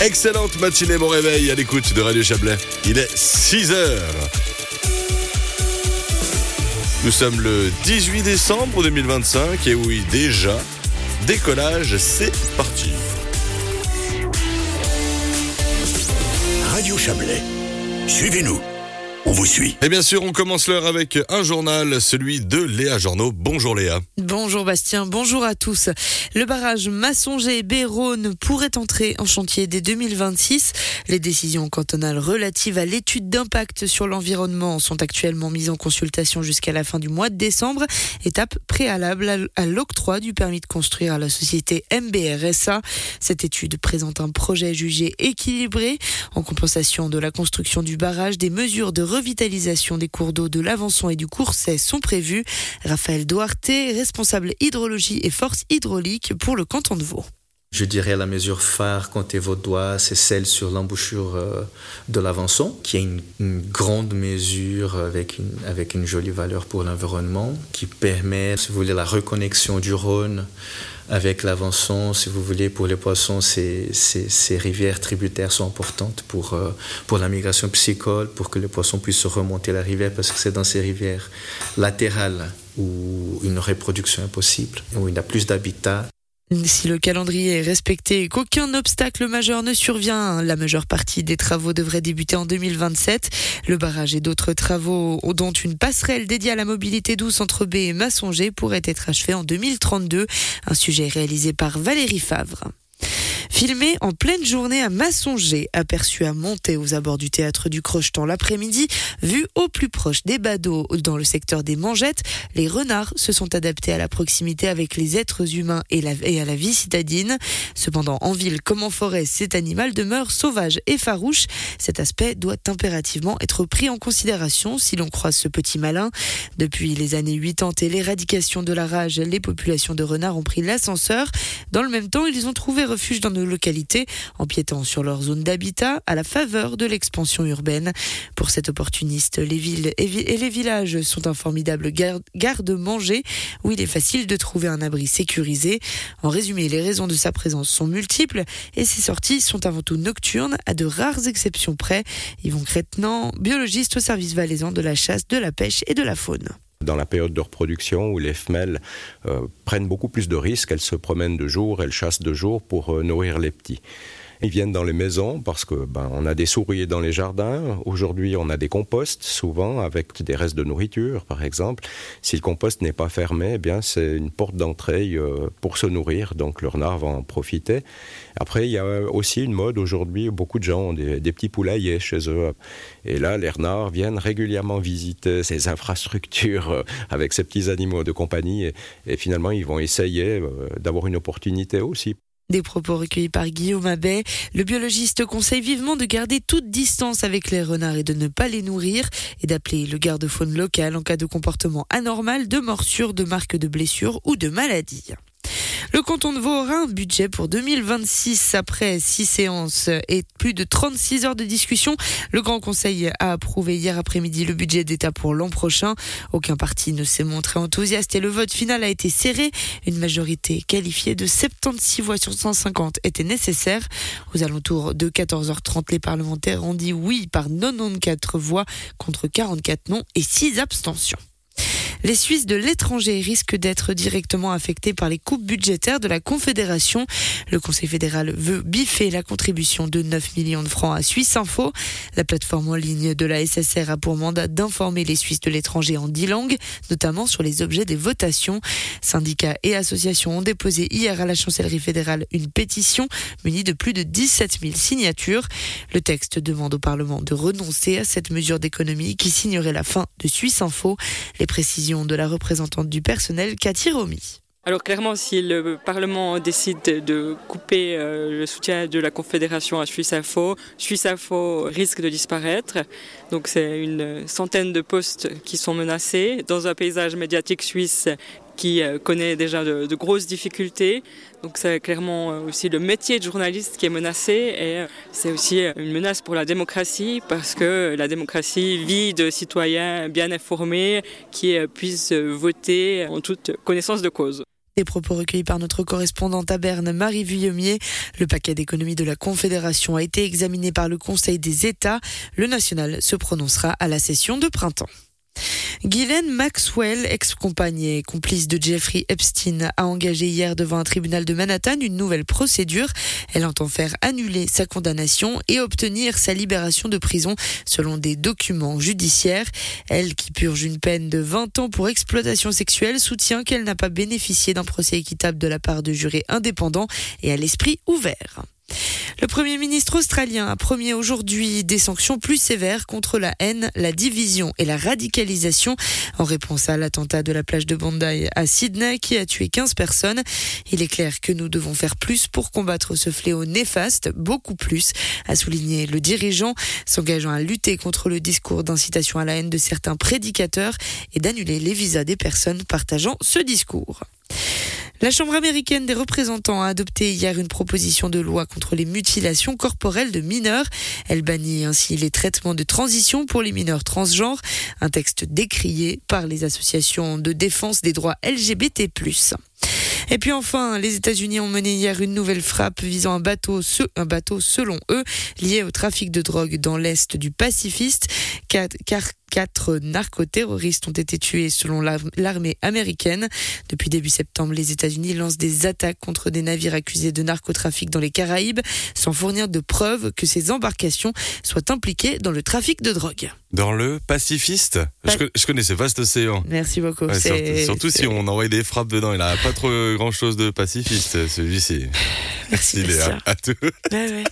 Excellente matinée, mon réveil à l'écoute de Radio Chablais. Il est 6h. Nous sommes le 18 décembre 2025 et oui, déjà, décollage, c'est parti. Radio Chablais, suivez-nous. On vous suit. Et bien sûr, on commence l'heure avec un journal, celui de Léa Journeau. Bonjour Léa. Bonjour Bastien, bonjour à tous. Le barrage Massonger-Béronne pourrait entrer en chantier dès 2026. Les décisions cantonales relatives à l'étude d'impact sur l'environnement sont actuellement mises en consultation jusqu'à la fin du mois de décembre. Étape préalable à l'octroi du permis de construire à la société MBRSA. Cette étude présente un projet jugé équilibré. En compensation de la construction du barrage, des mesures de revitalisation des cours d'eau de l'Avançon et du Courcet sont prévues. Raphaël Duarte, responsable hydrologie et force hydraulique pour le canton de Vaud. Je dirais la mesure phare, comptez vos doigts, c'est celle sur l'embouchure de l'Avançon, qui est une grande mesure avec une jolie valeur pour l'environnement, qui permet, si vous voulez, la reconnexion du Rhône avec l'Avançon. Si vous voulez, pour les poissons, ces rivières tributaires sont importantes pour la migration piscicole, pour que les poissons puissent remonter la rivière, parce que c'est dans ces rivières latérales où une reproduction est possible, où il y a plus d'habitat. Si le calendrier est respecté et qu'aucun obstacle majeur ne survient, la majeure partie des travaux devrait débuter en 2027. Le barrage et d'autres travaux, dont une passerelle dédiée à la mobilité douce entre B et Massonger, pourraient être achevés en 2032. Un sujet réalisé par Valérie Favre. Filmé en pleine journée à Massonger, aperçu à monter aux abords du théâtre du Crochetan l'après-midi, vu au plus proche des badauds dans le secteur des Mangettes, les renards se sont adaptés à la proximité avec les êtres humains et à la vie citadine. Cependant, en ville comme en forêt, cet animal demeure sauvage et farouche. Cet aspect doit impérativement être pris en considération si l'on croise ce petit malin. Depuis les années 80 et l'éradication de la rage, les populations de renards ont pris l'ascenseur. Dans le même temps, ils ont trouvé refuge dans nos localités, empiétant sur leur zone d'habitat à la faveur de l'expansion urbaine. Pour cet opportuniste, les villes et les villages sont un formidable garde-manger où il est facile de trouver un abri sécurisé. En résumé, les raisons de sa présence sont multiples et ses sorties sont avant tout nocturnes, à de rares exceptions près. Yvon Crétenant, biologiste au service valaisan de la chasse, de la pêche et de la faune. Dans la période de reproduction où les femelles prennent beaucoup plus de risques, elles se promènent de jour, elles chassent de jour pour nourrir les petits. Ils viennent dans les maisons parce que on a des souris dans les jardins. Aujourd'hui, on a des composts, souvent avec des restes de nourriture, par exemple. Si le compost n'est pas fermé, c'est une porte d'entrée pour se nourrir. Donc, le renard va en profiter. Après, il y a aussi une mode aujourd'hui où beaucoup de gens ont des petits poulaillers chez eux. Et là, les renards viennent régulièrement visiter ces infrastructures avec ces petits animaux de compagnie. Et finalement, ils vont essayer d'avoir une opportunité aussi. Des propos recueillis par Guillaume Abbet. Le biologiste conseille vivement de garder toute distance avec les renards et de ne pas les nourrir et d'appeler le garde-faune local en cas de comportement anormal, de morsure, de marque de blessure ou de maladie. Le canton de Vaud aura un budget pour 2026 après 6 séances et plus de 36 heures de discussion. Le Grand Conseil a approuvé hier après-midi le budget d'État pour l'an prochain. Aucun parti ne s'est montré enthousiaste et le vote final a été serré. Une majorité qualifiée de 76 voix sur 150 était nécessaire. Aux alentours de 14h30, les parlementaires ont dit oui par 94 voix contre 44 non et 6 abstentions. Les Suisses de l'étranger risquent d'être directement affectés par les coupes budgétaires de la Confédération. Le Conseil fédéral veut biffer la contribution de 9 millions de francs à Suisse Info. La plateforme en ligne de la SSR a pour mandat d'informer les Suisses de l'étranger en 10 langues, notamment sur les objets des votations. Syndicats et associations ont déposé hier à la chancellerie fédérale une pétition munie de plus de 17 000 signatures. Le texte demande au Parlement de renoncer à cette mesure d'économie qui signerait la fin de Suisse Info. Les précisions de la représentante du personnel, Cathy Romy. Alors clairement, si le Parlement décide de couper le soutien de la Confédération à Suisse Info risque de disparaître. Donc c'est une centaine de postes qui sont menacés dans un paysage médiatique suisse qui connaît déjà de grosses difficultés. Donc c'est clairement aussi le métier de journaliste qui est menacé et c'est aussi une menace pour la démocratie parce que la démocratie vit de citoyens bien informés qui puissent voter en toute connaissance de cause. Des propos recueillis par notre correspondante à Berne, Marie Vuillemier. Le paquet d'économies de la Confédération a été examiné par le Conseil des États. Le national se prononcera à la session de printemps. Ghislaine Maxwell, ex-compagne et complice de Jeffrey Epstein, a engagé hier devant un tribunal de Manhattan une nouvelle procédure. Elle entend faire annuler sa condamnation et obtenir sa libération de prison selon des documents judiciaires. Elle, qui purge une peine de 20 ans pour exploitation sexuelle, soutient qu'elle n'a pas bénéficié d'un procès équitable de la part de jurés indépendants et à l'esprit ouvert. Le Premier ministre australien a promis aujourd'hui des sanctions plus sévères contre la haine, la division et la radicalisation en réponse à l'attentat de la plage de Bondi à Sydney qui a tué 15 personnes. Il est clair que nous devons faire plus pour combattre ce fléau néfaste, beaucoup plus, a souligné le dirigeant, s'engageant à lutter contre le discours d'incitation à la haine de certains prédicateurs et d'annuler les visas des personnes partageant ce discours. La Chambre américaine des représentants a adopté hier une proposition de loi contre les mutilations corporelles de mineurs. Elle bannit ainsi les traitements de transition pour les mineurs transgenres, un texte décrié par les associations de défense des droits LGBT+. Et puis enfin, les États-Unis ont mené hier une nouvelle frappe visant un bateau selon eux lié au trafic de drogue dans l'est du Pacifique, car 4 narcoterroristes ont été tués selon l'armée américaine. Depuis début septembre, les États-Unis lancent des attaques contre des navires accusés de narcotrafic dans les Caraïbes, sans fournir de preuves que ces embarcations soient impliquées dans le trafic de drogue. Dans le Pacifiste, je connaissais pas cet océan. Merci beaucoup. Ouais, surtout si on envoie des frappes dedans, il n'a pas trop grand chose de pacifiste celui-ci. Merci. Léa. À tout. Ouais.